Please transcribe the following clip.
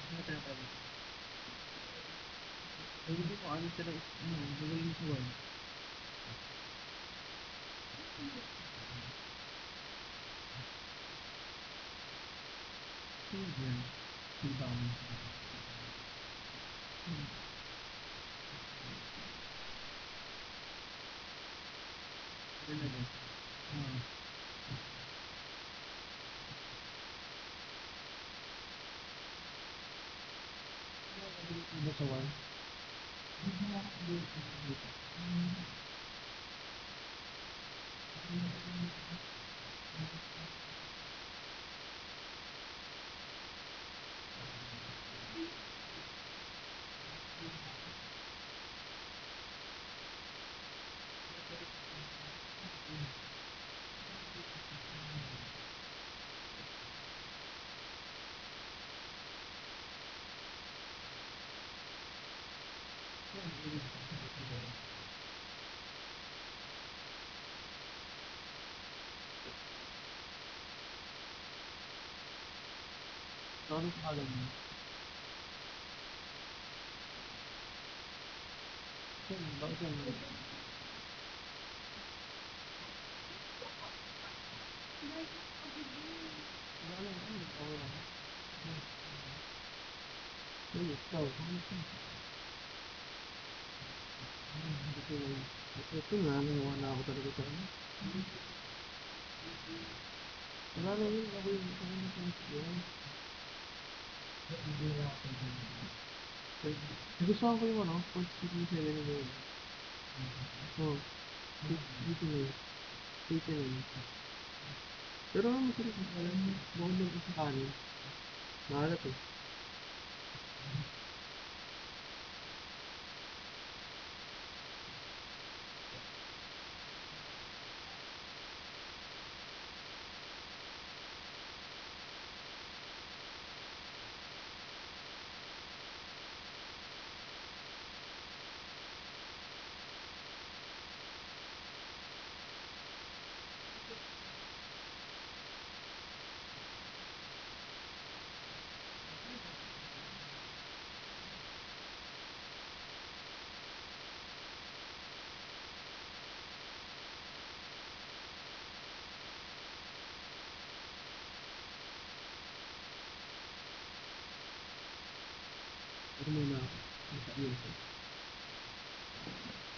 Ano tinatawag? Hindi ko ano sila is, gagawin mo sa Word. Save yan. Diba mo? Talaga. Ah. Iba sa Word. Ano sa kalan mo? Bakit yan? Uy, ikaw. Ito nga, nanawa na ako talaga sa ano. Wala na yun, ako yung isa na yan. Nagustuhan ko yung ano, constitution na yun. Oo, dito na yun. Dito na yun. Pero ano masarap yung alam mo, bawal lang sa kanin. Maalat eh. Pero muna ako. Nasa iyo.